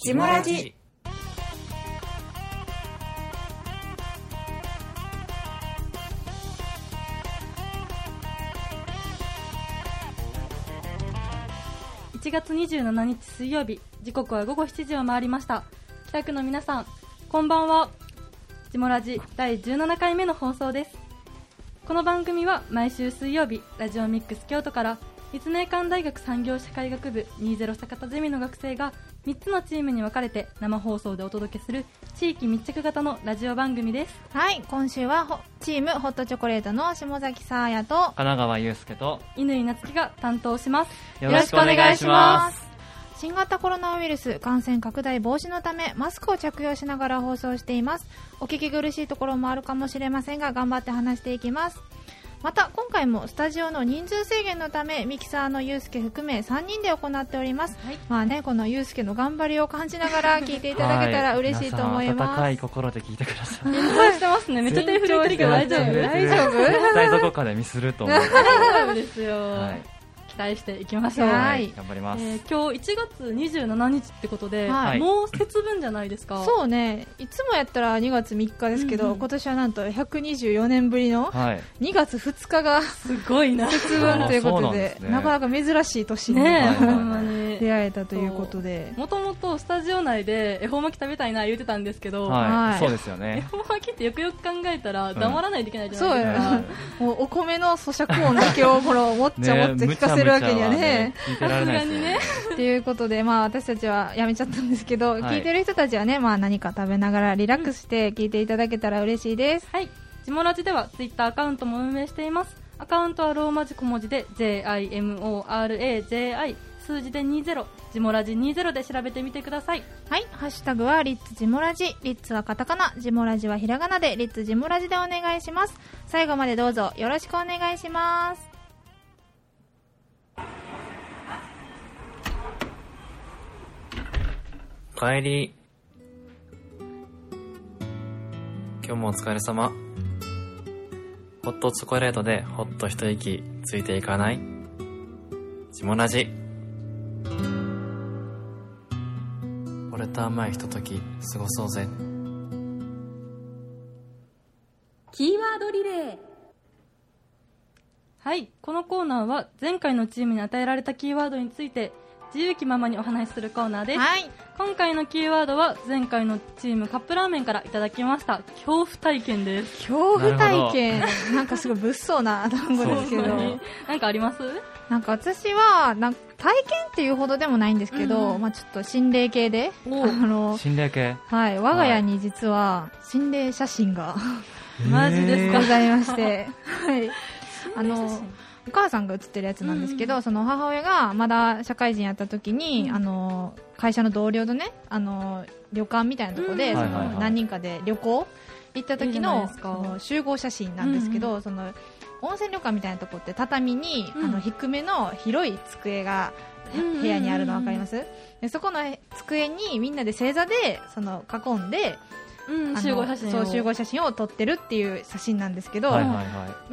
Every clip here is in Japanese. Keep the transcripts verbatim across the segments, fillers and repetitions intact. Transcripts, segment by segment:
ジモラジ。 いちがつにじゅうしちにち水曜日、時刻はごごしちじを回りました。北区の皆さん、こんばんは。ジモラジだいじゅうななかいめの放送です。この番組は毎週水曜日、ラジオミックス京都から立命館大学産業社会学部にじゅう酒田ゼミの学生がみっつのチームに分かれて生放送でお届けする地域密着型のラジオ番組です。 はい、今週はチームホットチョコレートの下崎さあやと神奈川祐介と乾夏樹が担当します。 よろしくお願いします。 新型コロナウイルス感染拡大防止のためマスクを着用しながら放送しています。お聞き苦しいところもあるかもしれませんが頑張って話していきます。また今回もスタジオの人数制限のためミキサーのゆうすけ含めさんにんで行っております、はい。まあね、このゆうすけの頑張りを感じながら聞いていただけたら嬉しいと思います。 温かい心で聞いてください。 緊張してますね。めっちゃ手震えてるけど大丈夫？ 大丈夫？ 絶対どこかでミスると思う。 大丈夫ですよ、はい。期待していきましょう。 はい、 頑張ります、 えー、今日いちがつにじゅうしちにちってことで、 はい、 もう節分じゃないですか。 そうね、いつもやったらにがつみっかですけど、うんうん、今年はなんとひゃくにじゅうよねんぶりのにがつふつかがすごいな節分ということで、なかなか珍しい年に、ね、ほんまに出会えたということで、 もともとスタジオ内で恵方巻き食べたいな言ってたんですけど、 はいはい、そうですよね。 恵方巻きってよくよく考えたら黙らないといけないじゃないですか、 うん、そうもうお米の咀嚼音だけをこのもっちゃもっちゃ聞かせるわけにはね聞いてられないですね。 ということで、まあ、私たちはやめちゃったんですけど、はい、聞いてる人たちはね、まあ、何か食べながらリラックスして聞いていただけたら嬉しいです、 はい。ジモラジではツイッターアカウントも運営しています。アカウントはローマ字小文字で ジェイアイエムオーアールエージェイアイ 数字でにじゅうジモラジにじゅうで調べてみてください。 はい、ハッシュタグはリッツジモラジ、リッツはカタカナ、ジモラジはひらがなでリッツジモラジでお願いします。最後までどうぞよろしくお願いします。 帰り。今日もお疲れ様。ホットチョコレートでほっと一息ついていかない？ジモラジ。俺と甘いひととき過ごそうぜ。 キーワードリレー。はい、このコーナーは前回のチームに与えられたキーワードについて自由気ままにお話しするコーナーです、 はい。 今回のキーワードは前回のチームカップラーメンからいただきました恐怖体験です。 恐怖体験 な, なんかすごい物騒な単語ですけどなんかあります？ なんか私はなんか体験っていうほどでもないんですけど、うん、まあ、ちょっと心霊系であの心霊系、 はい、我が家に実は心霊写真がマジですか？ ございましてはいあのお母さんが写ってるやつなんですけど、うん、その母親がまだ社会人やった時に、うん、あの会社の同僚とねあの旅館みたいなところで、うん、その何人かで旅行行った時 の, その集合写真なんですけど、うん、その温泉旅館みたいなとこって畳に、うん、あの低めの広い机が部屋にあるの分かります？でそこの机にみんなで正座でその囲んでうん、集合写真をそう集合写真を撮ってるっていう写真なんですけど、はいはいはい、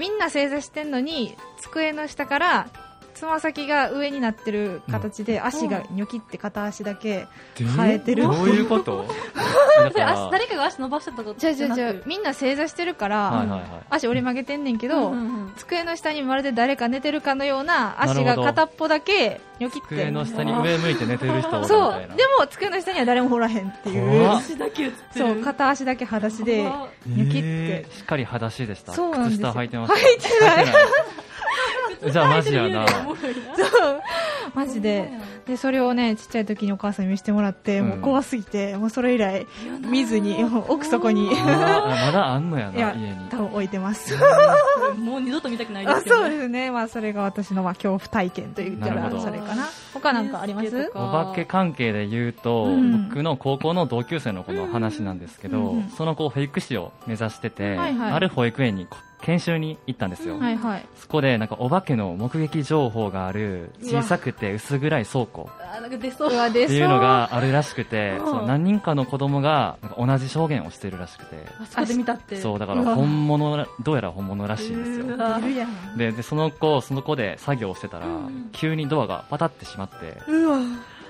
みんな正座してんのに机の下からつま先が上になってる形で、うん、足がニョキって片足だけ生えてる。 どういうこと誰かが足伸ばしてたことじゃじゃじゃみんな正座してるから、はいはいはい、足折り曲げてんねんけど、うんうんうん、机の下にまるで誰か寝てるかのような足が片っぽだけニョキって机の下に上向いて寝てる人みたいな。 そうでも机の下には誰もおらへんっていう足だけ映ってる。 そう片足だけ裸足でニョキって、 えー、しっかり裸足でした。 そうなんですよ。 靴下履いてました？ 履いてないじゃあマジやな。 そうマジででそれをねちっちゃい時にお母さんに見せてもらって、うん、もう怖すぎてもうそれ以来見ずに奥底にまだあんのやな。いや家に多分置いてますもう二度と見たくないですけど、ね、 あそうですね、まあ、それが私のまあ恐怖体験と言ったらそれかな。他なんかあります？ お化け関係で言うと、うん、僕の高校の同級生の子の話なんですけど、うんうん、その子保育士を目指してて、はいはい、ある保育園に研修に行ったんですよ、はいはい、そこでなんかお化けの目撃情報がある小さくて薄暗い倉庫っていうのがあるらしくて、その何人かの子供がなんか同じ証言をしているらしくて、 そこで見たって。 そうだから本物、どうやら本物らしいんですよ。で, でその子その子で作業をしてたら、うん、急にドアがパタって閉まって、 うわ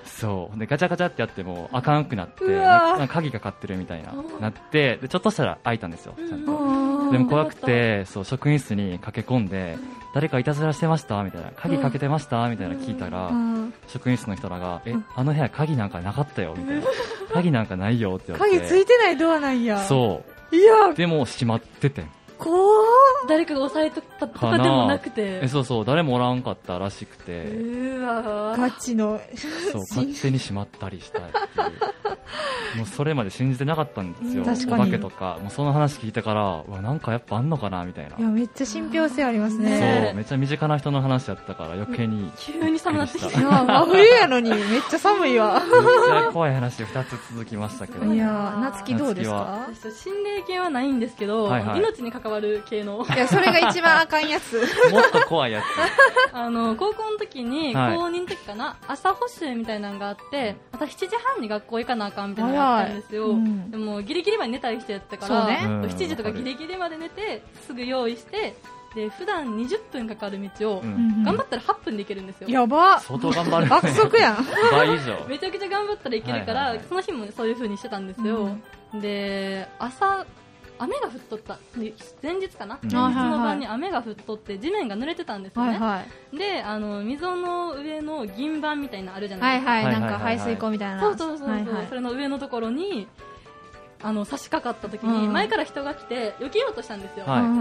そうでガチャガチャってやってもあかんくなってなんか鍵がかかってるみたいななってでちょっとしたら開いたんですよちゃんとでも怖くてそう職員室に駆け込んで誰かいたずらしてましたみたいな鍵かけてましたみたいな聞いたら職員室の人らがえあの部屋鍵なんかなかったよみたいな鍵なんかないよって言われて鍵ついてないドアなんやそういやでも閉まってて怖誰かが押さえとったとかでもなくてえそうそう誰もおらんかったらしくてうわガチのそう勝手に閉まったりしたいっていうもうそれまで信じてなかったんですよ確かにお化けとかもうその話聞いてからうわなんかやっぱあんのかなみたいないやめっちゃ信憑性ありますねそうめっちゃ身近な人の話だったから余計に急に寒くなってきたいや真冬やのにめっちゃ寒いわめっちゃ怖い話ふたつ続きましたけどいや夏希どうですか心霊系はないんですけど、はいはい、命に関わる系のいやそれが一番あかんやつもっと怖いやつあの高校の時に、はい、高にの時かな朝補習みたいなのがあってまたしちじはんに学校行かなあかんみたいなのがあったんですよ、うん、でもギリギリまで寝たりしてやったから、 ね、 しちじとかギリギリまで寝てすぐ用意してで普段にじゅっぷんかかる道を、うん、頑張ったらはっぷんで行けるんですよ。 やば相当頑張る、ね、 爆速やん倍以上めちゃくちゃ頑張ったらいけるから、はいはいはい、その日もそういう風にしてたんですよ、うん、で朝雨が降っとった前日かな、うん、前日の晩に雨が降っとって地面が濡れてたんですよね、はいはい、であの溝の上の銀板みたいなのあるじゃないですか、 はいはい、なんか排水溝みたいな、 そうそうそうそう、はいはい、それの上のところにあの差し掛かった時に、うん、前から人が来て避けようとしたんですよ、はい、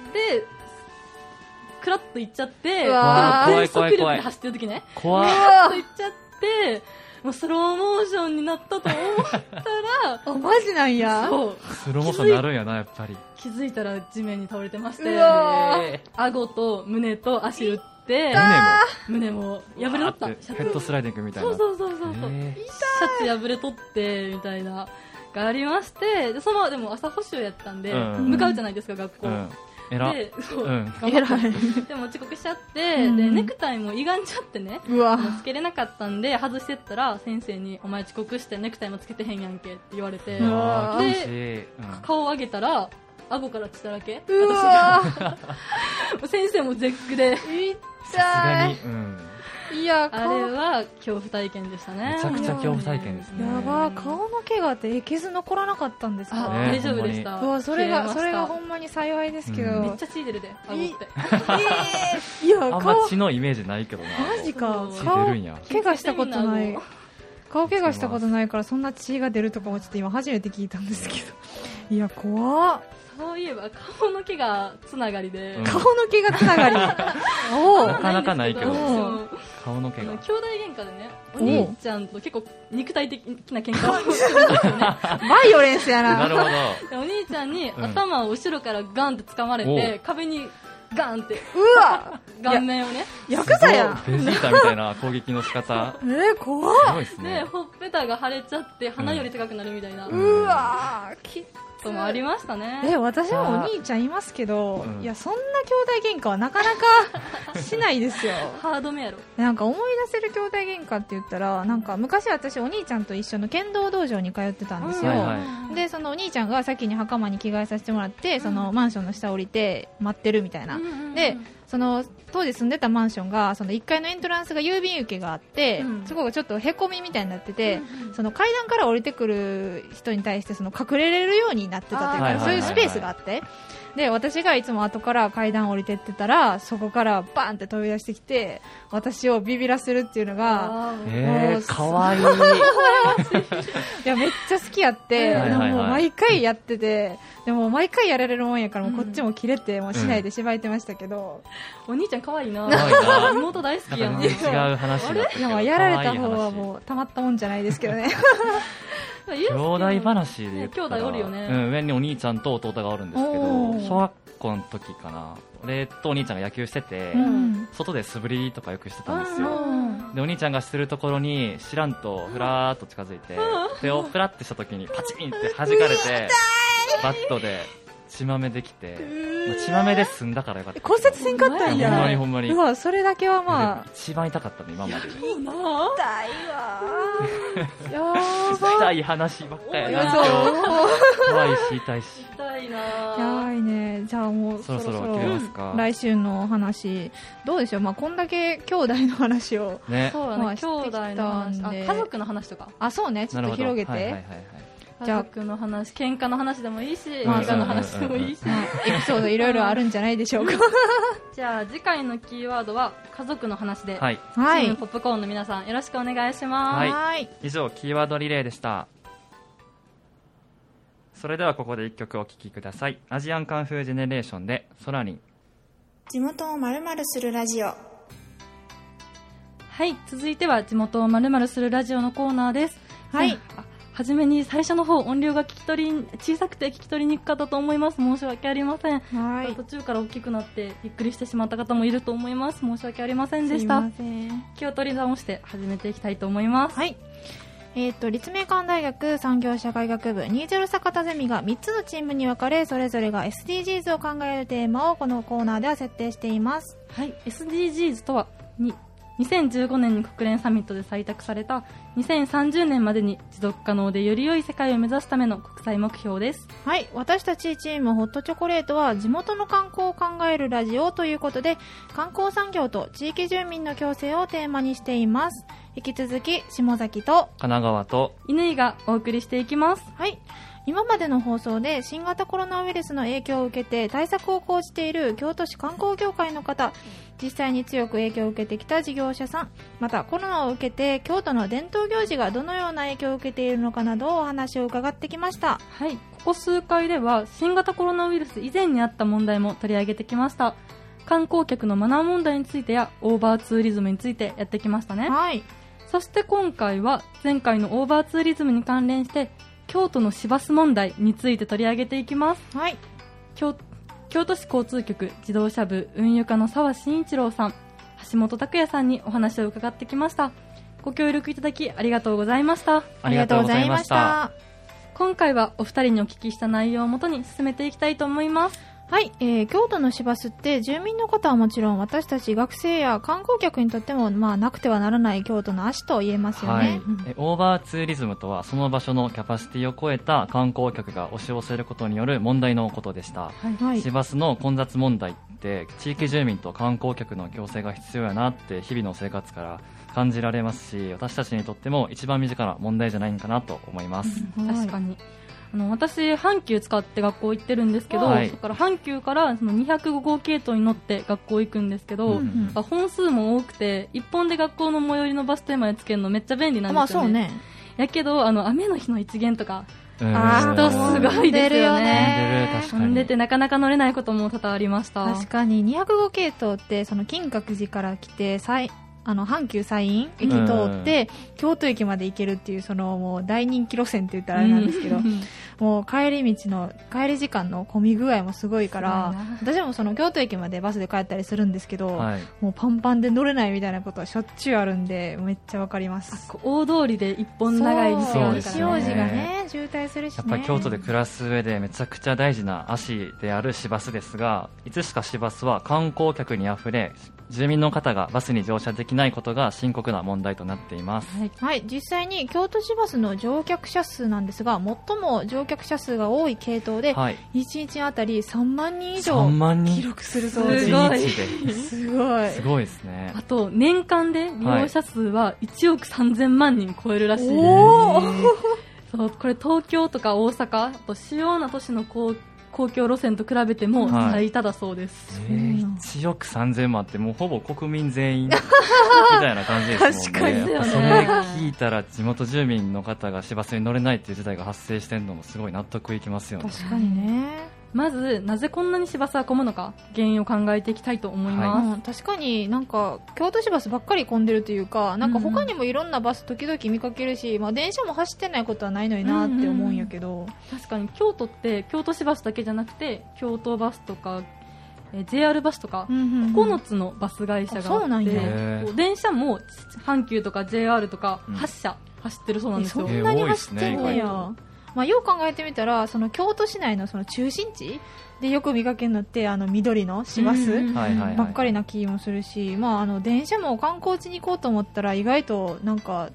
でクラッと行っちゃって全速力で走ってる時ね怖いクラッと行っちゃってもうスローモーションになったと思ったらあマジなんやそうスローモーションになるんやなやっぱり気づいたら地面に倒れてまして顎と胸と足打って胸も胸も破れとったヘッドスライディングみたいなそうそうそうそうそうシャツ破れとってみたいながありましてでそのでも朝補習やったんで、うん、向かうじゃないですか学校、うんえらでそう、 うん、 頑張ってでも遅刻しちゃって、うん、でネクタイも歪んじゃってねうわつけれなかったんで外してったら先生にお前遅刻してネクタイもつけてへんやんけって言われてで、うん、顔を上げたら顎から血だらけうわ先生も絶句で痛い、 うんいやあれは恐怖体験でしたねめちゃくちゃ恐怖体験ですねやば顔の怪我って傷残らなかったんですか、 ね、大丈夫でしたうわそれがそれがほんまに幸いですけど、 うん、めっちゃ血出るで顎っていいやあんま血のイメージないけどなマジか血出るんや怪我したことない顔怪我したことないからそんな血が出るとかもちょっと今初めて聞いたんですけどいや怖っそういえば顔の毛がつながりで、 うん、顔の毛がつながりおなかなかないけど顔の毛が兄弟喧嘩でねお兄ちゃんと結構肉体的な喧嘩をするんですよねバイオレンスやななるほどでお兄ちゃんに頭を後ろからガンって掴まれて、うん、壁にガンってうわ顔面をねヤクザやんベジータみたいな攻撃の仕方えー、怖っすごいですねでほっぺたが腫れちゃって鼻より高くなるみたいな、 うん、うわーきともありましたねえ私もお兄ちゃんいますけど、うん、いやそんな兄弟喧嘩はなかなかしないですよハードめやろなんか思い出せる兄弟喧嘩って言ったらなんか昔私お兄ちゃんと一緒の剣道道場に通ってたんですよ、うんはいはい、でそのお兄ちゃんが先に袴に着替えさせてもらって、うん、そのマンションの下降りて待ってるみたいな、うんうんうん、でその当時住んでたマンションがそのいっかいのエントランスが郵便受けがあって、うん、そこがちょっとへこみみたいになってて、うん、その階段から降りてくる人に対してその隠れれるようになってたというかそういうスペースがあってで私がいつも後から階段降りてってたらそこからバーンって飛び出してきて私をビビらせるっていうのがえー、かわいいいやめっちゃ好きやって、はいはいはい、でも毎回やっててでも毎回やられるもんやからもうこっちもキレてもうしないでしばいてましたけど、 うん、お兄ちゃんかわいいな妹大好きやん違う話だいややられた方はもうたまったもんじゃないですけどね兄弟話で言ったら、 兄弟おるよね、 うん、上にお兄ちゃんと弟がおるんですけど小学校の時かな俺とお兄ちゃんが野球してて、うん、外で素振りとかよくしてたんですよ、うん、でお兄ちゃんがしてるところに知らんとふらーっと近づいて、うん、手をふらってした時にパチンって弾かれてバットで血まめできて、まあ、血まめで済んだからよかった。 骨折せんかったんや。 ほんまにほんまに。 うわ、それだけはまあ一番痛かったね今までで。 いいな。痛いわ。 痛い話ばっかりやな今日。怖いし痛いし。 痛早いな早いね。じゃあもうそろそろそろそろ切れますか。 来週のお話どうでしょう。まあこんだけ兄弟の話をね、 そうだね、 まあ兄弟の話、あ、家族の話とか、 あ、そうね、ちょっと広げて、 はいはいはいはい、 家族の話、喧嘩の話でもいいし、映まあ画の話でもいいし、 エピソードいろいろあるんじゃないでしょうか。 じゃあ次回のキーワードは家族の話で、 はい、 チームポップコーンの皆さんよろしくお願いします。 はい、 はい、 以上キーワードリレーでした。それではここでいっきょくお聴きください。アジアンカンフージェネレーションでソラリン。 地元を〇〇するラジオ。 はい、続いては地元を〇〇するラジオのコーナーです。 はい、 はじめに最初の方音量が聞き取り小さくて聞き取りにくかったと思います。申し訳ありません。 はい、 途中から大きくなってびっくりしてしまった方もいると思います。申し訳ありませんでした。 すいません。 気を取り直して始めていきたいと思います。 はい、えー、と立命館大学産業社会学部にじゅう坂田ゼミがみっつのチームに分かれ、それぞれが エスディージーズ を考えるテーマをこのコーナーでは設定しています。 はい、エスディージーズ とはににせんじゅうごねんに国連サミットで採択されたにせんさんじゅうねんまでに持続可能でより良い世界を目指すための国際目標です。 はい、私たちチームホットチョコレートは地元の観光を考えるラジオということで、観光産業と地域住民の共生をテーマにしています。引き続き下崎と神奈川と乾がお送りしていきます。 はい、今までの放送で新型コロナウイルスの影響を受けて対策を講じている京都市観光業界の方、実際に強く影響を受けてきた事業者さん、またコロナを受けて京都の伝統行事がどのような影響を受けているのかなどお話を伺ってきました。 はい、ここ数回では新型コロナウイルス以前にあった問題も取り上げてきました。観光客のマナー問題についてやオーバーツーリズムについてやってきましたね。 はい、 そして今回は前回のオーバーツーリズムに関連して京都の市バス問題について取り上げていきます。 はい、 京京都市交通局自動車部運輸課の澤慎一郎さん、橋本拓也さんにお話を伺ってきました。ご協力いただきありがとうございました。 ありがとうございました。 今回はお二人にお聞きした内容をもとに進めていきたいと思います。 はい、えー、京都の市バスって住民の方はもちろん私たち学生や観光客にとっても、まあ、なくてはならない京都の足と言えますよね。 はい、えオーバーツーリズムとはその場所のキャパシティを超えた観光客が押し寄せることによる問題のことでした。 はい、 市バスの混雑問題って地域住民と観光客の共生が必要やなって日々の生活から感じられますし、私たちにとっても一番身近な問題じゃないかなと思います。 うん、確かにあの私、阪急使って学校行ってるんですけど、 はい、 そこから阪急からそのにひゃくご号系統に乗って学校行くんですけど、 うんうん、 本数も多くていっぽんで学校の最寄りのバス停までつけるのめっちゃ便利なんですよね。 まあそうね。 やけどあの雨の日の一限とか人すごいですよね。 飛んでてなかなか乗れないことも多々ありました。 確かににひゃくご系統ってその金閣寺から来て最あの阪急西院駅通って京都駅まで行けるっていうそのもう大人気路線って言ったらあれなんですけど、もう帰り道の帰り時間の混み具合もすごいから、私もその京都駅までバスで帰ったりするんですけど、 はい、 もうパンパンで乗れないみたいなことはしょっちゅうあるんでめっちゃわかります。 大通りで一本長い道があるからね。 西大寺がね渋滞するしね。 やっぱり京都で暮らす上でめちゃくちゃ大事な足である市バスですが、いつしか市バスは観光客にあふれ住民の方がバスに乗車できないことが深刻な問題となっています。 はい、はい、実際に京都市バスの乗客者数なんですが、最も乗客者数が多い系統で、はい、いちにちあたりさんまんにん以上記録するそうです。 すごいすごいすごいですね。 あと年間で利用者数はいちおくさんぜんまんにん超えるらしいです。 おそう、これ東京とか大阪、あと主要な都市の公公共路線と比べても最多だそうです。 はい、えー、いちおくさんぜんまんってもうほぼ国民全員みたいな感じですもんね。 確かにやっぱそれ聞いたら地元住民の方が市バスに乗れないっていう事態が発生してるのもすごい納得いきますよね。 確かにね。 まずなぜこんなに市バスは混むのか原因を考えていきたいと思います。 はい、うん、確かになんか京都市バスばっかり混んでるというか、なんか他にもいろんなバス時々見かけるし、うん、まあ、電車も走ってないことはないのになって思うんやけど、うんうん、 確かに京都って京都市バスだけじゃなくて京都バスとかえ ジェイアール バスとか、うんうんうん、ここのつのバス会社があって、 そうなんや。 電車も阪急とか ジェイアール とかはっしゃ走ってるそうなんですよ。 そんなに走ってんのや。まあ、よく考えてみたらその京都市内のその中心地でよく見かけるのってあの緑の市バスばっかりな気もするし、まあ、あの電車も観光地に行こうと思ったら意外となんか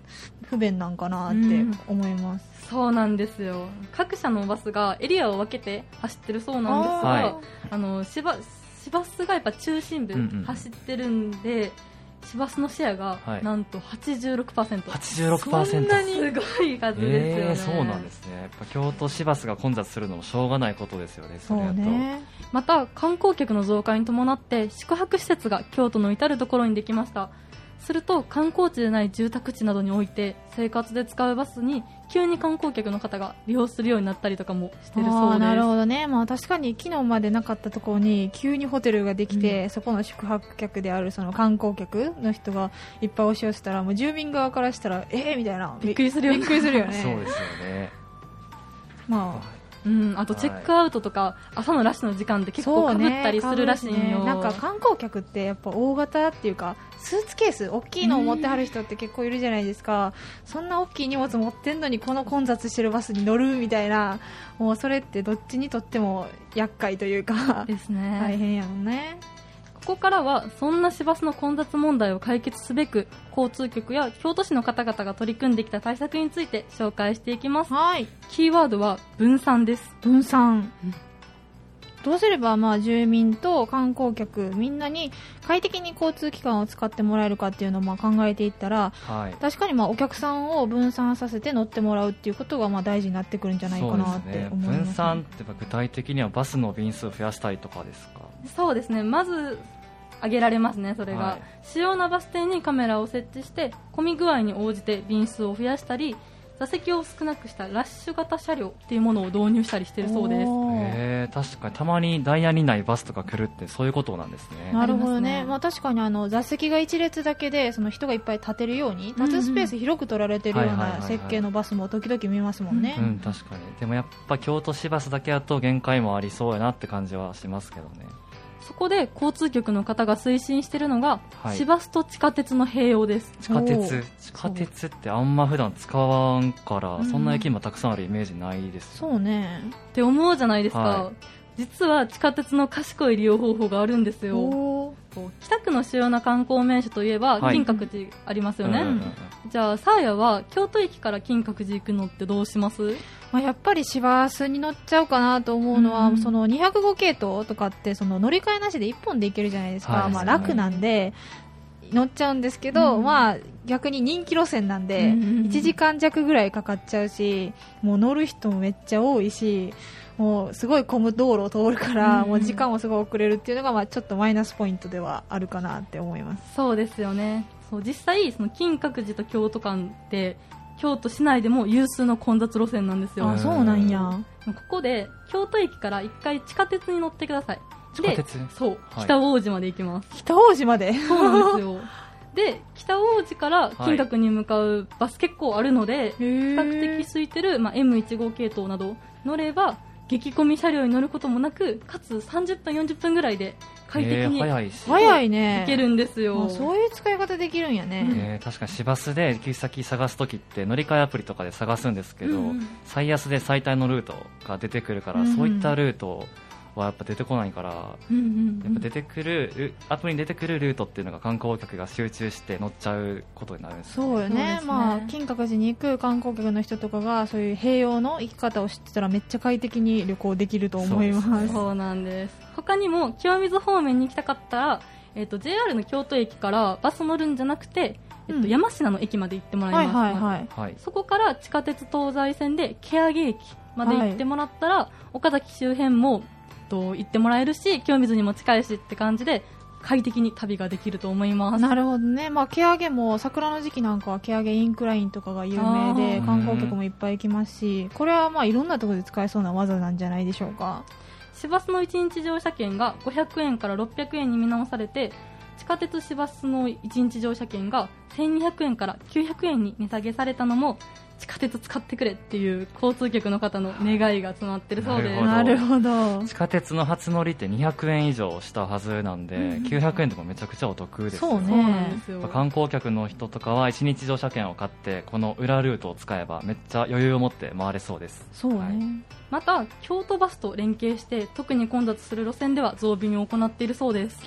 不便なんかなって思います、 うん、そうなんですよ。各社のバスがエリアを分けて走ってるそうなんですが、あ、はい、あの市バ、市バスがやっぱ中心部走ってるんで、うんうん、市バスのシェアがなんと はちじゅうろくパーセント、 はちじゅうろくパーセント、 そんなにすごい数ですよね、 えー、そうなんですね。やっぱ京都市バスが混雑するのもしょうがないことですよね。それだとそうね。また観光客の増加に伴って宿泊施設が京都の至るところにできました。すると観光地でない住宅地などにおいて生活で使うバスに急に観光客の方が利用するようになったりとかもしてるそうです。 なるほどね、まあ、確かに昨日までなかったところに急にホテルができて、うん、そこの宿泊客であるその観光客の人がいっぱい押し寄せたらもう住民側からしたらえーみたいなびっくりするよね。 びっくりするよね。 そうですよね。 まあうん、あとチェックアウトとか、はい、朝のラッシュの時間で結構かぶったりするらしいんよ、 ね、なんか観光客ってやっぱ大型っていうかスーツケース大きいのを持ってはる人って結構いるじゃないですか。そんな大きい荷物持ってんのにこの混雑してるバスに乗るみたいな、もうそれってどっちにとっても厄介というかですね、 大変やもんね。 ここからはそんな市バスの混雑問題を解決すべく交通局や京都市の方々が取り組んできた対策について紹介していきます。 はい、 キーワードは分散です。 分散、うん、どうすればまあ住民と観光客みんなに快適に交通機関を使ってもらえるかっていうのをまあ考えていったら、はい、確かにまあお客さんを分散させて乗ってもらうっていうことがまあ大事になってくるんじゃないかなって思います、ね。 分散って具体的にはバスの便数を増やしたりとかですか？ そうですね、まず挙げられますね。それが、はい、主要なバス停にカメラを設置して混み具合に応じて便数を増やしたり座席を少なくしたラッシュ型車両っていうものを導入したりしているそうです。 へー、確かにたまにダイヤにないバスとか来るってそういうことなんですね。 なるほどね。まあ、確かにあの座席が一列だけでその人がいっぱい立てるように立つスペース広く取られてるような設計のバスも時々見ますもんね。 うん、確かに。でもやっぱ京都市バスだけだと限界もありそうやなって感じはしますけどね。 そこで交通局の方が推進しているのが、はい、市バスと地下鉄の併用です。 地下鉄地下鉄ってあんま普段使わんから、うん、そんな駅もたくさんあるイメージないですよね。そうねって思うじゃないですか、はい、実は地下鉄の賢い利用方法があるんですよ。北区の主要な観光名所といえば、はい、金閣寺ありますよね、うんうんうん、じゃあサーヤは京都駅から金閣寺行くのってどうします？ まあ、やっぱり市バスに乗っちゃうかなと思うのは、うん、そのにひゃくご系統とかってその乗り換えなしでいっぽんで行けるじゃないですか、はい、まあ、楽なんで乗っちゃうんですけど、うん、まあ、逆に人気路線なんでいちじかん弱ぐらいかかっちゃうし、もう乗る人もめっちゃ多いし、もうすごい混む道路を通るから、うん、もう時間もすごい遅れるっていうのがまあちょっとマイナスポイントではあるかなって思います。 そうですよね。そう実際その金閣寺と京都間って京都市内でも有数の混雑路線なんですよ。 あ、そうなんや。 ここで京都駅から一回地下鉄に乗ってください。 地下鉄？ そう、はい、北大路まで行きます。 北大路まで？ そうなんですよ。で北大路から金閣に向かうバス結構あるので、はい、比較的空いてる、まあ、エムじゅうご 系統など乗れば激混み車両に乗ることもなく、かつさんじゅっぷんよんじゅっぷんぐらいで快適に早いね行けるんですよ。 そういう使い方できるんやね、 えー、確かに市バスで行き先探すときって乗り換えアプリとかで探すんですけど、うん、最安で最短のルートが出てくるから、うん、そういったルートはやっぱ出てこないから、うんうんうん、やっぱ出てくるアプリに出てくるルートっていうのが観光客が集中して乗っちゃうことになるんですよね。 そうよね。まあ、金閣寺に行く観光客の人とかがそういう併用の行き方を知ってたらめっちゃ快適に旅行できると思います。 そうですね。そうなんです。他にも清水方面に行きたかったら、えーと、ジェイアール の京都駅からバス乗るんじゃなくて、えっと、山科の駅まで行ってもらいます、 はいはいはい、 そこから地下鉄東西線で蹴上駅まで行ってもらったら、はい、岡崎周辺もと行ってもらえるし、清水にも近いしって感じで快適に旅ができると思います。 なるほどね。まあ、蹴上も桜の時期なんかは蹴上インクラインとかが有名で観光客もいっぱい行きますし、これはまあいろんなところで使えそうな技なんじゃないでしょうか。 市バスのいちにち乗車券がごひゃくえんからろっぴゃくえんに見直されて、地下鉄市バスのいちにち乗車券がせんにひゃくえんからきゅうひゃくえんに値下げされたのも、地下鉄使ってくれっていう交通局の方の願いが詰まってるそうです。 なるほど。 地下鉄の初乗りってにひゃくえん以上したはずなんで、うん、きゅうひゃくえんでもめちゃくちゃお得ですよ。 そうね。 そうなんですよ。 観光客の人とかはいちにち乗車券を買ってこの裏ルートを使えばめっちゃ余裕を持って回れそうです。 そうね、はい、 また京都バスと連携して特に混雑する路線では増便を行っているそうです。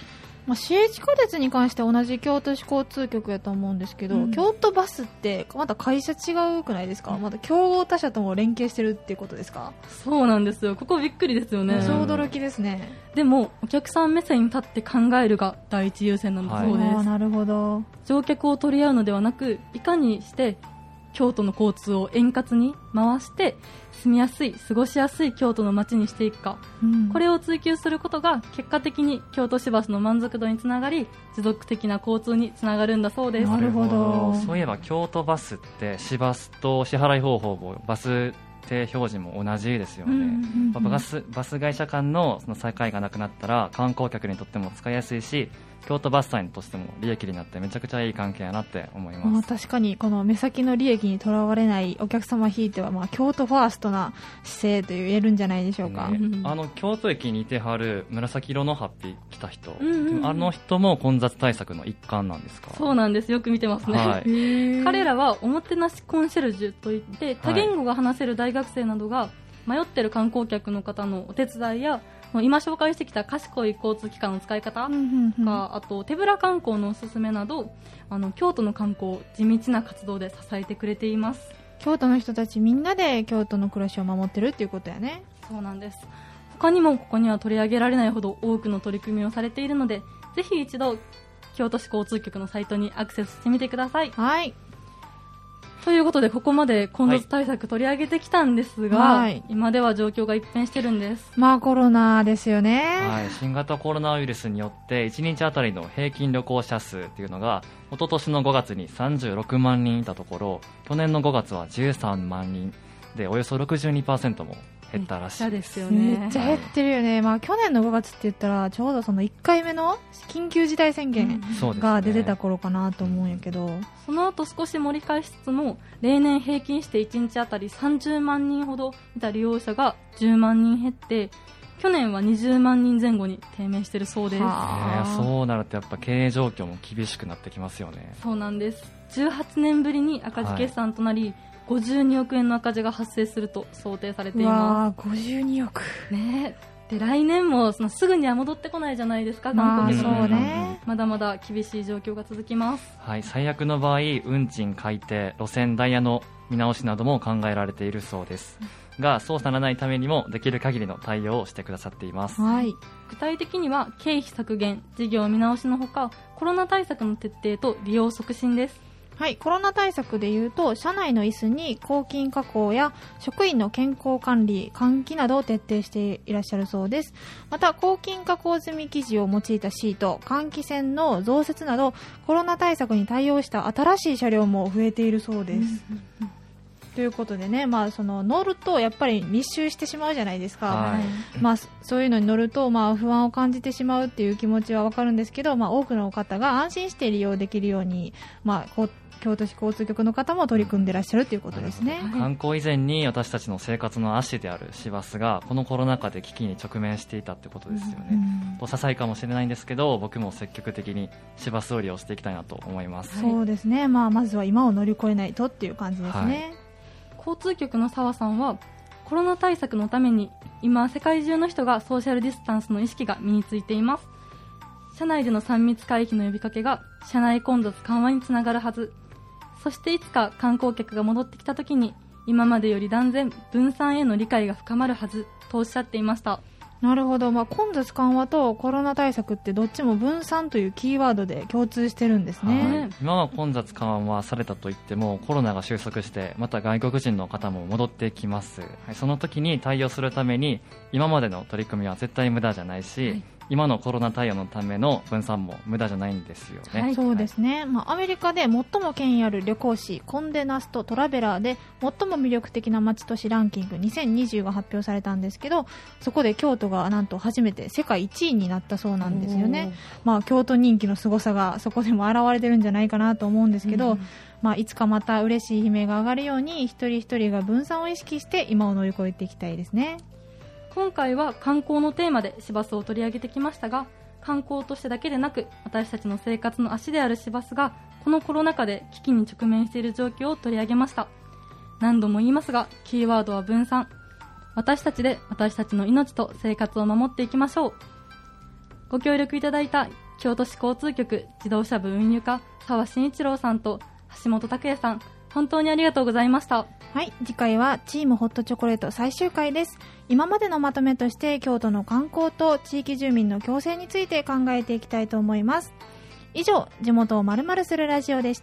まあ、市営地下鉄に関しては同じ京都市交通局やと思うんですけど、うん、京都バスってまた会社違うくないですか、うん、また競合他社とも連携してるっていうことですか？ そうなんですよ。ここびっくりですよね。 超驚きですね。 でもお客さん目線に立って考えるが第一優先なんだそうです、 はい、なるほど。 乗客を取り合うのではなく、いかにして京都の交通を円滑に回して住みやすい、過ごしやすい京都の街にしていくか、うん、これを追求することが結果的に京都市バスの満足度につながり、持続的な交通につながるんだそうです。 なるほど。 そういえば京都バスって市バスと支払い方法もバス停表示も同じですよね、うんうんうん、バス、バス会社間 の, その境がなくなったら観光客にとっても使いやすいし、京都バスさんとしても利益になってめちゃくちゃいい関係やなって思います。 まあ、確かにこの目先の利益にとらわれないお客様ひいては、まあ、京都ファーストな姿勢と言えるんじゃないでしょうか、 ね、あの京都駅にいてはる紫色のハッピー着た人、うんうんうん、あの人も混雑対策の一環なんですか？ そうなんです。よく見てますね、はい、彼らはおもてなしコンシェルジュといって多言語が話せる大学生などが迷ってる観光客の方のお手伝いや、今紹介してきた賢い交通機関の使い方が、うんうんうん、あと手ぶら観光のおすすめなど、あの京都の観光を地道な活動で支えてくれています。 京都の人たちみんなで京都の暮らしを守ってるっていうことやね。 そうなんです。他にもここには取り上げられないほど多くの取り組みをされているので、ぜひ一度京都市交通局のサイトにアクセスしてみてください。 はい。 ということで、ここまで混雑対策取り上げてきたんですが、はい、今では状況が一変してるんです。 まあコロナですよね、 はい、新型コロナウイルスによっていちにちあたりの平均旅行者数っていうのが一昨年のごがつにさんじゅうろくまんにんいたところ、去年のごがつはじゅうさんまんにんでおよそ ろくじゅうにパーセント も減ったらしいです。 めっちゃですよね。 めっちゃ減ってるよね、まあ、去年のごがつって言ったらちょうどそのいっかいめの緊急事態宣言が出てた頃かなと思うんやけど、うん、 その後少し盛り返しつつも例年平均していちにちあたりさんじゅうまんにんほどいた利用者がじゅうまんにん減って、去年はにじゅうまんにんぜん後に低迷しているそうです。 はあ、そうなるとやっぱ経営状況も厳しくなってきますよね。 そうなんです。じゅうはちねんぶりに赤字決算となり、はい、ごじゅうにおくえんの赤字が発生すると想定されています。 わー、ごじゅうにおく、 ね、で来年もそのすぐには戻ってこないじゃないですか、観光客の、ね、まだまだ厳しい状況が続きます。 はい、最悪の場合運賃改定、路線ダイヤの見直しなども考えられているそうですが、そうならないためにもできる限りの対応をしてくださっています、 はい、具体的には経費削減、事業見直しのほかコロナ対策の徹底と利用促進です。 はい、コロナ対策でいうと車内の椅子に抗菌加工や職員の健康管理、換気などを徹底していらっしゃるそうです。また抗菌加工済み生地を用いたシート、換気扇の増設などコロナ対策に対応した新しい車両も増えているそうです、うんうんうん、ということでね、まあ、その乗るとやっぱり密集してしまうじゃないですか、はい、まあ、そういうのに乗るとまあ不安を感じてしまうっていう気持ちはわかるんですけど、まあ、多くの方が安心して利用できるように、まあ、こう京都市交通局の方も取り組んでらっしゃるということですね。 観光以前に私たちの生活の足である市バスがこのコロナ禍で危機に直面していたということですよね、うん、些細かもしれないんですけど、僕も積極的に市バスを利用していきたいなと思います。 そうですね、まあ、まずは今を乗り越えないとっていう感じですね、はい、 交通局の澤さんはコロナ対策のために今世界中の人がソーシャルディスタンスの意識が身についています。車内でのさん密回避の呼びかけが車内混雑緩和につながるはず。そしていつか観光客が戻ってきた時に今までより断然分散への理解が深まるはずとおっしゃっていました。 なるほど、まあ、混雑緩和とコロナ対策ってどっちも分散というキーワードで共通してるんですね、 はい、今は混雑緩和されたといってもコロナが収束してまた外国人の方も戻ってきます、はい、その時に対応するために今までの取り組みは絶対無駄じゃないし、はい、今のコロナ対応のための分散も無駄じゃないんですよね、 はい、そうですね、まあ、アメリカで最も権威ある旅行誌コンデナストトラベラーで最も魅力的な街都市ランキングにせんにじゅうが発表されたんですけど、そこで京都がなんと初めて世界いちいになったそうなんですよね。まあ、京都人気の凄さがそこでも現れてるんじゃないかなと思うんですけど、うん、まあ、いつかまた嬉しい悲鳴が上がるように一人一人が分散を意識して今を乗り越えていきたいですね。 今回は観光のテーマで市バスを取り上げてきましたが、観光としてだけでなく私たちの生活の足である市バスがこのコロナ禍で危機に直面している状況を取り上げました。何度も言いますがキーワードは分散。私たちで私たちの命と生活を守っていきましょう。ご協力いただいた京都市交通局自動車部運輸課澤慎一郎さんと橋本拓也さん、本当にありがとうございました。 はい、次回はチームホットチョコレート最終回です。今までのまとめとして京都の観光と地域住民の共生について考えていきたいと思います。以上、地元をまるまるするラジオでした。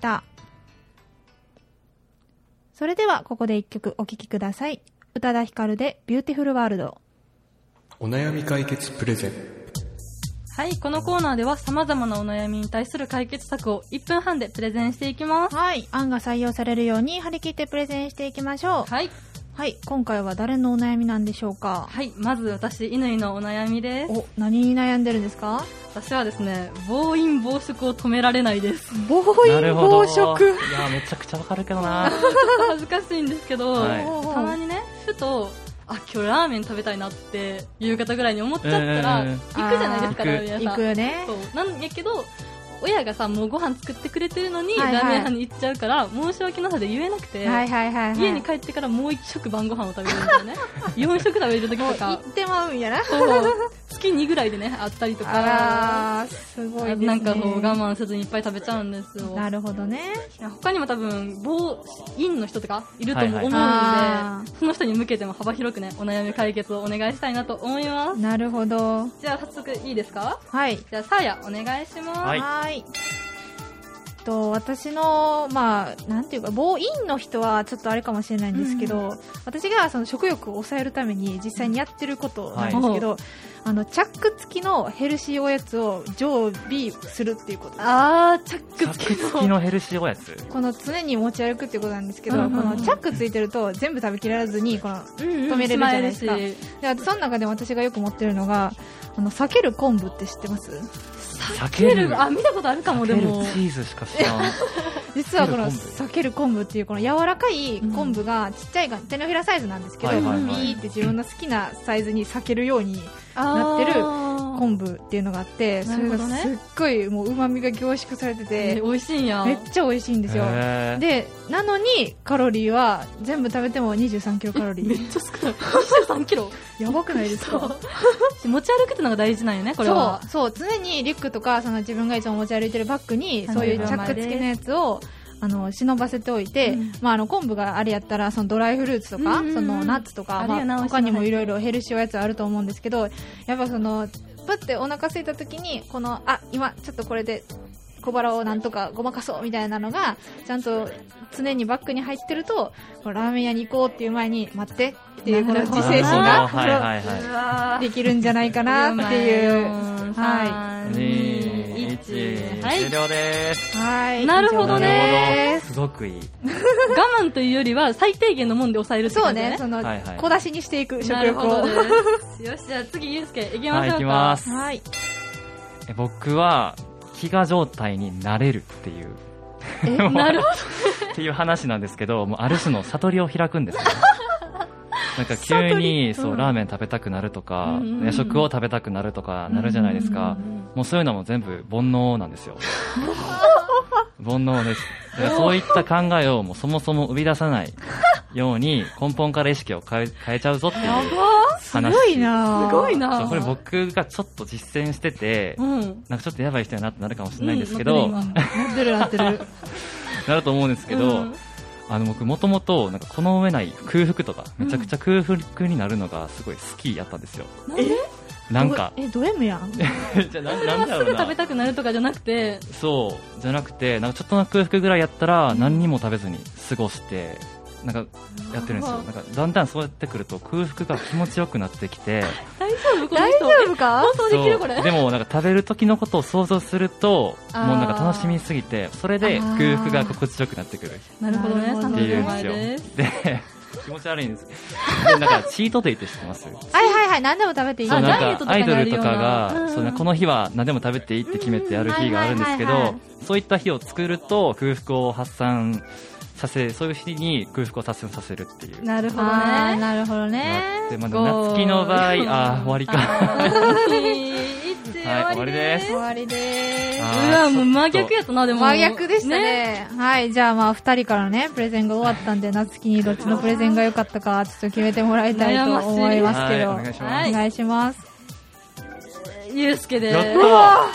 それではここで一曲お聴きください。宇多田ヒカルでビューティフルワールド。 お悩み解決プレゼン。 はい、このコーナーでは様々なお悩みに対する解決策をいっぷんはんでプレゼンしていきます。 はい、案が採用されるように張り切ってプレゼンしていきましょう。 はい。 はい、今回は誰のお悩みなんでしょうか。 はい、まず私、乾のお悩みです。 お、何に悩んでるんですか。 私はですね、暴飲暴食を止められないです。 暴飲暴食。 いや、めちゃくちゃわかるけどな。 恥ずかしいんですけど、はい、たまにね、ふと、あ、今日ラーメン食べたいなって夕方ぐらいに思っちゃったら、えー、行くじゃないですか、ラーメン屋さん。 行くよね。 そうなんやけど、親がさ、もうご飯作ってくれてるのに、はいはい、ラーメン屋に行っちゃうから、申し訳なさで言えなくて、はいはいはいはい、家に帰ってからもう一食晩ご飯を食べるんだよね。よん食食べる時とか。 行ってまうんやな。 そう月にぐらいでね、あったりとか。 あー、すごいですね。 なんかこう我慢せずにいっぱい食べちゃうんですよ。 なるほどね。 他にも多分、暴飲の人とかいると思うんで、はいはい、その人に向けても幅広くね、お悩み解決をお願いしたいなと思います。 なるほど。 じゃあ早速いいですか。 はい。 じゃあサーヤお願いします。 はい。 はいと私の、まあ、なんていうか暴飲の人はちょっとあれかもしれないんですけど、うん、私がその食欲を抑えるために実際にやってることなんですけど、はい、あのチャック付きのヘルシーおやつを常備するっていうことです。 あー、チャック付き の, 付きのヘルシーおやつ、 この常に持ち歩くっていうことなんですけど、うんうんうん、このチャック付いてると全部食べきらずにこの止めれるじゃないですか、うんうん、であとその中で私がよく持ってるのがあの避ける昆布って知ってます？ 避ける、あ、見たことあるかも。でもチーズしか知らん。 実はこの避ける昆布っていうこの柔らかい昆布がちっちゃいが手のひらサイズなんですけど、ビーって自分の好きなサイズに避けるようになってる昆布っていうのがあって、それがすっごいもう旨味が凝縮されてて、 美味しいんや。 めっちゃ美味しいんですよ。でなのにカロリーは全部食べてもにじゅうさんキロカロリー。 めっちゃ少ない。にじゅうさんキロやばくないですか？ 持ち歩くってのが大事なんよね、これは。 そうそう、常にリュックとかその自分がいつも持ち歩いてるバッグにそういうチャック付きのやつをあの忍ばせておいて、うん、まあ、あの昆布があれやったらそのドライフルーツとか、うんうんうん、そのナッツとか、まあ、他にもいろいろヘルシーおやつあると思うんですけど、やっぱそのプってお腹空いた時にこのあ今ちょっとこれで小腹をなんとかごまかそうみたいなのがちゃんと常にバッグに入ってると、ラーメン屋に行こうっていう前に待ってっていうこの自制心が、はいはいはい、できるんじゃないかなっていう。はい。 に、いち、終了です。 はい。なるほどね。 すごくいい。 我慢というよりは最低限のもんで抑えるって感じね。 そうね。その、はいはい、小出しにしていく食欲を。 よし、じゃあ次ゆうすけ行きましょうか。はい、 行きます。 はい。 え僕は飢餓状態になれるっていう。 えなるほどっていう話なんですけど、もうある種の悟りを開くんですよ。なんか急にそう、うん、ラーメン食べたくなるとか、うん、夜食を食べたくなるとかなるじゃないですか、うん、もうそういうのも全部煩悩なんですよ。煩悩です。だからそういった考えをもうそもそも生み出さないように根本から意識を変え、変えちゃうぞっていう話。 すごいなすごいなこれ僕がちょっと実践してて、うん、なんかちょっとやばい人やなってなるかもしれないんですけど、 うん、なってるなってるなると思うんですけど、うん、あの僕もともとなんかこの上ない空腹とかめちゃくちゃ空腹になるのがすごい好きやったんですよ。 なんで？ なんかえド M やん。じゃななんだろうな。すぐ食べたくなるとかじゃなくて、 そうじゃなくて、なんかちょっとの空腹ぐらいやったら何にも食べずに過ごして。なんかやってるんですよ。なんかだんだんそうやってくると空腹が気持ちよくなってきて大丈夫この人大丈夫か放送できるこれ。 でもなんか食べる時のことを想像するともうなんか楽しみすぎて、それで空腹が心地よくなってくる。 なるほどね。 っていうんですよ。で気持ち悪いんです。でなんかチートデイって知ってます？ はいはいはい、何でも食べていい。 そうなんかアイドルとかが、うん、そうこの日は何でも食べていいって決めてやる日があるんですけど、そういった日を作ると空腹を発散させ、そういう日に空腹を達成させるっていう。 なるほどね。 なるほどね。 で、まあ、夏希の場合、あー、終わりか。はい、終わりです。 終わりです。 うわ、もう真逆やったな、でも。 真逆でしたね。ねはい、じゃあまあ、二人からね、プレゼンが終わったんで、夏希にどっちのプレゼンが良かったか、ちょっと決めてもらいたいと思いますけど。 はい、お願いします。 お願いします。 ゆうすけで。 やったー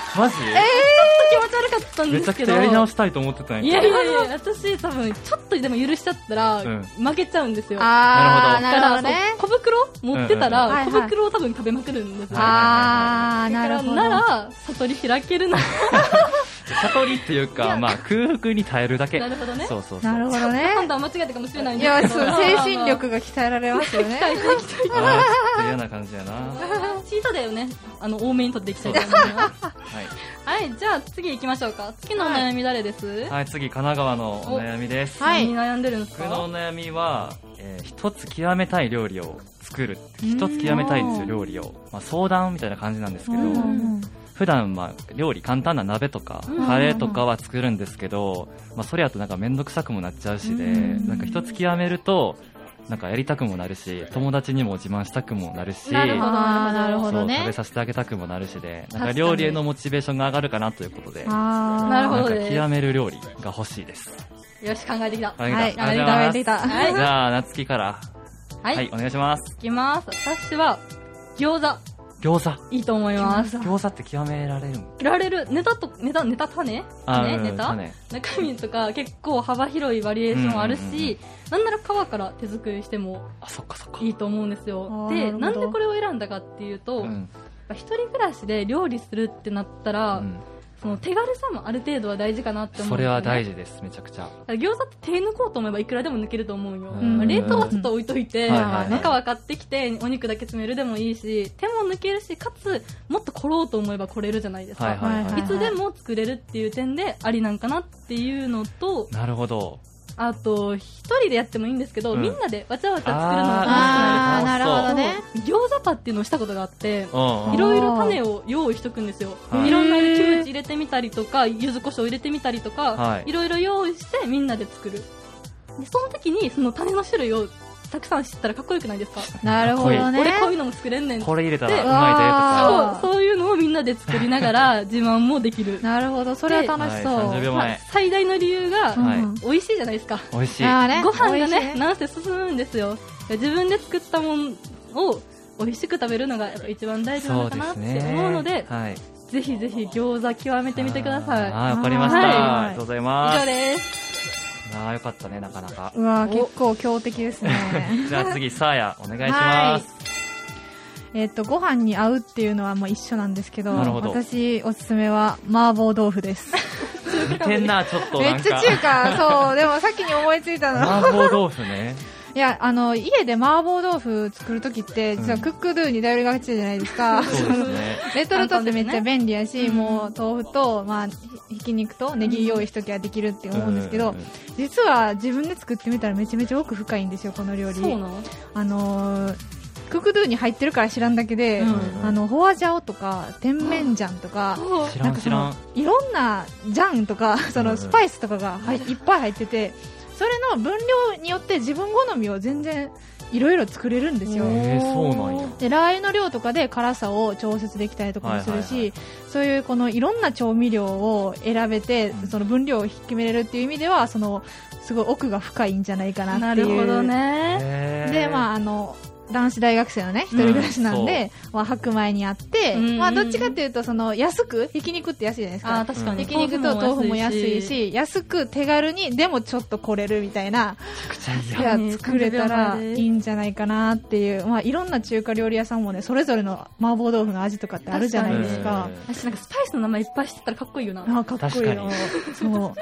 マジ？えー、 ちょっと気持ち悪かったんですけど。 めちゃくちゃやり直したいと思ってたんや。 いやいやいや、私多分ちょっとでも許しちゃったら、負けちゃうんですよ。 あー、なるほどね。 小袋持ってたら、小袋を多分食べまくるんですよ。 あー、なるほど。 なら、悟り開けるな。 悟りっていうか、まあ空腹に耐えるだけ。 なるほどね。 そうそうそう。 なるほどね。 判断間違えたかもしれないんですけど。 いや、そう、精神力が鍛えられますよね。 鍛えていきたい。 あー、ちょっと嫌な感じやな。 チートだよね。あの、多めに取っていきたいと思います。はい。はい、じゃあ次行きましょうか。次のお悩み誰です？ はい、次、神奈川のお悩みです。 はい。何悩んでるんですか？ 僕のお悩みは、えー、一つ極めたい料理を作る。一つ極めたいんですよ、料理を。まあ、相談みたいな感じなんですけど、普段、まあ、料理簡単な鍋とか、カレーとかは作るんですけど、まあ、それやとなんかめんどくさくもなっちゃうしで、なんか一つ極めると、なんかやりたくもなるし、友達にも自慢したくもなるし、 なるほど、なるほどね。 そう、食べさせてあげたくもなるしで、なんか料理へのモチベーションが上がるかなということで、 なるほどね。 なんか極める料理が欲しいです。 よし、考えてきた。 はい、考えてきた。 はい、じゃあ、夏希から、はい、はい、お願いします。 いきます。私は、餃子。 餃子いいと思います。 餃子って極められるの？ られる。ネタと、ネタ、ネタ種種ネタ種中身とか結構幅広いバリエーションあるし、なんなら皮から手作りしてもいいと思うんですよ。で、なんでこれを選んだかっていうと、一人暮らしで料理するってなったら、その手軽さもある程度は大事かなって思うんですよね。 それは大事です、めちゃくちゃ。 餃子って手抜こうと思えばいくらでも抜けると思うよ。まあ、冷凍はちょっと置いといて、中は買ってきてお肉だけ詰めるでもいいし、手も抜けるし、かつもっと凝ろうと思えば凝れるじゃないですか。いつでも作れるっていう点でありなんかなっていうのと、 なるほど。 あと、一人でやってもいいんですけど、うん、みんなでわちゃわちゃ作るのが楽しくないですか？ なるほどね。 餃子パっていうのをしたことがあって、いろいろ種を用意しとくんですよ。いろんなキムチ入れてみたりとか、柚子胡椒入れてみたりとか、いろいろ用意してみんなで作る。で、その時にその種の種類をたくさん知ったらかっこよくないですか？ なるほどね。 俺こういうのも作れんねんって。 これ入れたらうまいでとか。 そう、そういうのをみんなで作りながら自慢もできる。 なるほど、それは楽しそう。 はい、さんじゅうびょうまえ。 まあ、最大の理由が、はい、美味しいじゃないですか。 美味しい。 ご飯がね、なんせ進むんですよ。自分で作ったものを美味しく食べるのがやっぱ一番大事なのかなって思うので、はい、ぜひぜひ餃子極めてみてください。 ああ、わかりました、はい。ありがとうございます。 以上です。 ああ、よかったね、なかなか。 うわ、結構強敵ですね。 じゃあ次、サーヤ、お願いします。 えっと、ご飯に合うっていうのはもう一緒なんですけど、 なるほど。 私おすすめは麻婆豆腐です。 似てんな、ちょっとなんか。 めっちゃ中華、そう、でもさっきに思いついたの。 麻婆豆腐ね。 いや、あの、家で麻婆豆腐作るときって、実はクックドゥに頼りがちじゃないですか。 そうですね。 レトルトってめっちゃ便利やし、うん、もう豆腐と、まあ、ひき肉とネギ用意しときゃできるって思うんですけど、うん、実は自分で作ってみたらめちゃめちゃ奥深いんですよ、この料理。 そうなの？ あのー、クックドゥに入ってるから知らんだけで、うん、あの、ホワジャオとか、甜麺醤とか、 知らん知らん。 いろんなジャンとか、そのスパイスとかがはいいっぱい入ってて、それの分量によって自分好みを全然いろいろ作れるんですよ。 へー、そうなんや。 で、ラー油の量とかで辛さを調節できたりとかもするし、はいはいはい、そういうこのいろんな調味料を選べて、その分量を決めれるっていう意味では、そのすごい奥が深いんじゃないかなっていう。 なるほどね。 で、まああの男子大学生のね、一人暮らしなんで、うん、まあ、白米にあって、うん、まあ、どっちかっていうと、その、安く、ひき肉って安いじゃないですか。 あ、確かに。 ひき肉と豆腐も安いし、安く手軽に、でもちょっと来れるみたいな、いや、作れたらいいんじゃないかなっていう、まあ、いろんな中華料理屋さんもね、それぞれの麻婆豆腐の味とかってあるじゃないですか。 私なんかスパイスの名前いっぱい知ってたらかっこいいよな。 あ、かっこいいよ。そう。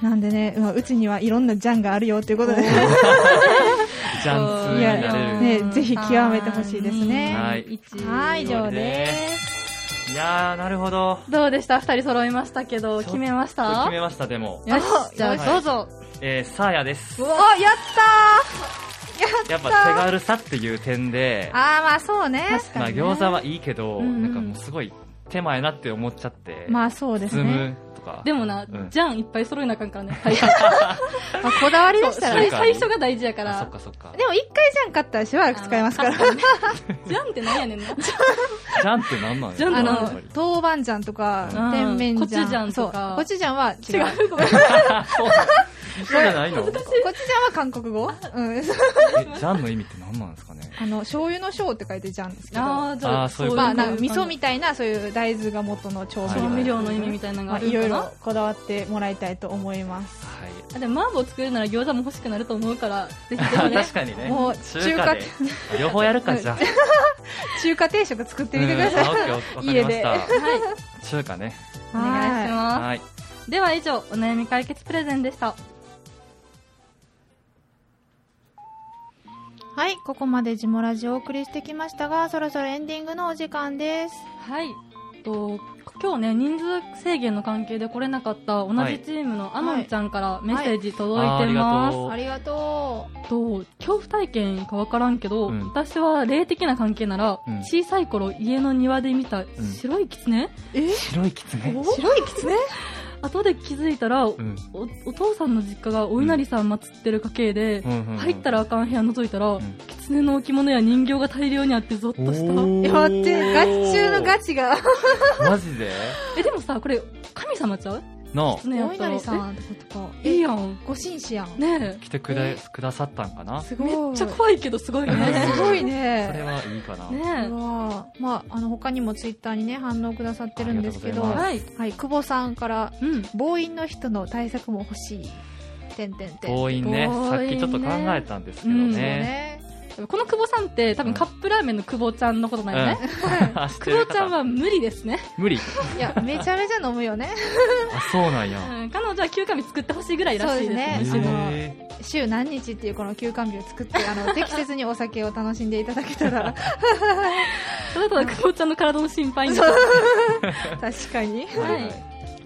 なんでね、うちにはいろんなジャンがあるよっていうことで。 ジャン通になれる。 ね、ぜひ極めてほしいですね。 はい。 はい、以上です。 いやー、なるほど。 どうでした？二人揃いましたけど、決めました？ 決めました、でも。 よし、じゃあどうぞ。 えー、サーヤです。 うわ、やったーやっぱ手軽さっていう点で。 あー、まあそうね。 確かに、ね。まあ餃子はいいけど、なんかもうすごい手前なって思っちゃって。 まあそうですね。 でもな、うん、ジャンいっぱい揃えなあかんからね。 まあ、こだわりだしたら、 ね、最初が大事やから。 そっかそっか。 でも一回ジャン買ったらしばらく使えますから。 ね、ジャンって何やねんな。ジャンって何なんや。 ジャンあの、豆板醤とか、甜麺醤。 コチュジャンとか。 コチュジャンは違う。 違う。ごめん。 そうじゃないの？ コチュジャンは韓国語？うん。 え、ジャンの意味って何なんですかね？ あの醤油の醤って書いてジャンですけど、 あじゃあそういうまあなんか味噌みたいなそういう大豆が元の調味料、 調味料の意味みたいなのがあるのかな、 いろいろこだわってもらいたいと思います。 はい。 あでも麻婆作るなら餃子も欲しくなると思うからぜひぜひね。 確かにね。 もう中華で両方やるかじゃあ。 中華定食作ってみてください。 うん、オッケーわかりました。はい。中華ね。 お願いします。 はい。 では以上お悩み解決プレゼンでした。 はい、ここまでジモラジをお送りしてきましたが、そろそろエンディングのお時間です。 はい。と今日ね人数制限の関係で来れなかった同じチームのアノンちゃんからメッセージ届いてます。 はいはい、ありがとう。 と恐怖体験かわからんけど、うん、私は霊的な関係なら、うん、小さい頃家の庭で見た白い狐、 うん、え白い狐白い狐後で気づいたら、うん、お, お父さんの実家がお稲荷さん祀ってる家系で、うん、入ったらあかん部屋覗いたら、うん、狐の置物や人形が大量にあってゾッとした。 え待ってガチ中のガチがマジでえでもさこれ神様ちゃうのお稲荷さんってことか。 いいやんご神使やんねえ来てくだ、くださったんかな。 すごいめっちゃ怖いけどすごいねすごいねそれはいいかなねえまああの他にもツイッターにね反応くださってるんですけど、はい、はい、久保さんから、うん、暴飲の人の対策も欲しいてんてんてん暴飲ねさっきちょっと考えたんですけどね、うんねこの久保さんって多分カップラーメンの久保ちゃんのことなんよね、うん、久保ちゃんは無理ですね。 無理いやめちゃめちゃ飲むよねあそうなんや、 うん、彼女は休館日作ってほしいぐらいらしいですね。 そうですね週何日っていうこの休館日を作ってあの適切にお酒を楽しんでいただけたらただただ久保ちゃんの体の心配に確かに、 はい、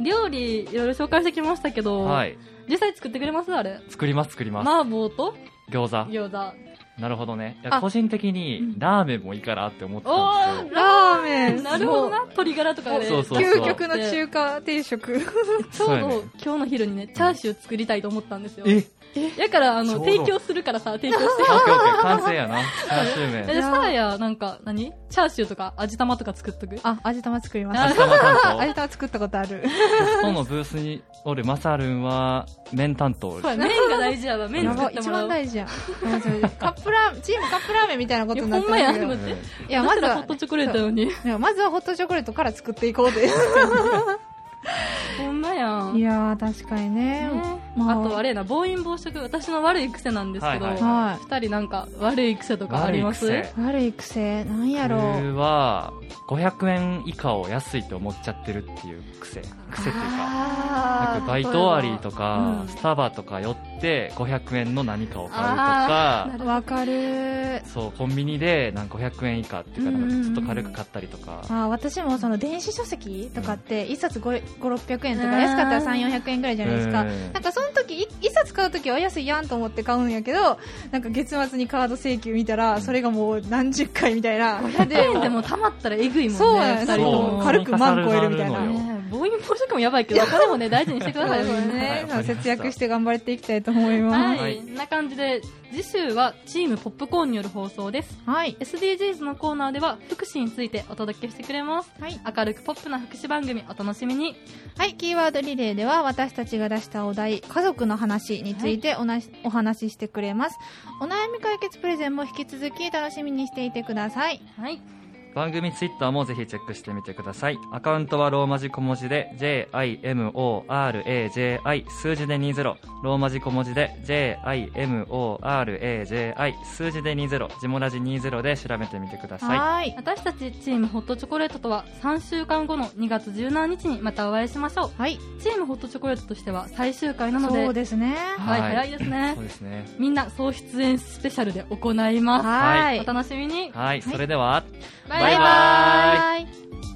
料理いろいろ紹介してきましたけど、はい、実際作ってくれます？あれ作ります作ります。 麻婆と餃子餃子なるほどね。いや個人的にラーメンもいいかなって思ってたんですよ。 ラーメンなるほどな。鶏ガラとかでそうそうそう究極の中華定食ちょうど今日の昼にねチャーシュー作りたいと思ったんですよ。 えだからあの提供するからさ提供してオッケーオッケー完成やなチャーシュー麺。 でさあやなんか何チャーシューとか味玉とか作っとく。 あ味玉作ります。 味玉担当味玉作ったことある。 そのブースにおるマサルンは麺担当。 そう麺が大事やわ。麺作ってもらう。 一番大事や。カップラーチームカップラーメンみたいなことになってる。 いやほんまや。いやまずはホットチョコレートなのに。いやまずはホットチョコレートから作っていこうで。 ほんまやん。 いやー確かにね。 まあ、あとあれやな暴飲暴食私の悪い癖なんですけど、はいはい、ふたりなんか悪い癖とかあります？ 悪い癖、 悪い癖なんやろう。 僕はごひゃくえん以下を安いと思っちゃってるっていう癖癖っていうかなんかバイト終わりとか、うん、スタバとか寄ってごひゃくえんの何かを買うとかわかる。 そうコンビニでなんかごひゃくえん以下っていうかなんかちょっと軽く買ったりとか、 あ私もその電子書籍とかっていっさつごひゃくろっぴゃくえんとか安かったらさんびゃくよんひゃくえんぐらいじゃないですか。なんかその時いっさつ買う時は安いやんと思って買うんやけどなんか月末にカード請求見たらそれがもう何十回みたいなごひゃくえんでも溜まったらえぐいもんね。 そうなんですよ。軽く万超えるみたいな。 暴飲暴食もやばいけどこれもね大事にしてくださいね。節約して頑張っていきたいと思います。 はい、こんな感じで次週はチームポップコーンによる放送です。はい、エスディージーズ のコーナーでは福祉についてお届けしてくれます。はい、明るくポップな福祉番組お楽しみに。 はい、キーワードリレーでは私たちが出したお題家族の話についておなし、はい、お話ししてくれます。お悩み解決プレゼンも引き続き楽しみにしていてください。 はい、 番組ツイッターもぜひチェックしてみてください。アカウントはローマ字小文字で ジェイアイエムオーアールエージェーアイ 数字でにじゅうローマ字小文字で ジェイアイエムオーアールエージェーアイ 数字でにじゅうジモラジにじゅうで調べてみてください。 はい、私たちチームホットチョコレートとはさんしゅうかんごのにがつじゅうしちにちにまたお会いしましょう。はい、チームホットチョコレートとしては最終回なのでそうですね。 はい、はい、早いですね。 そうですね。 みんな総出演スペシャルで行います。はい、お楽しみに。 はい、それでは、 バイバイ。 バイバイ。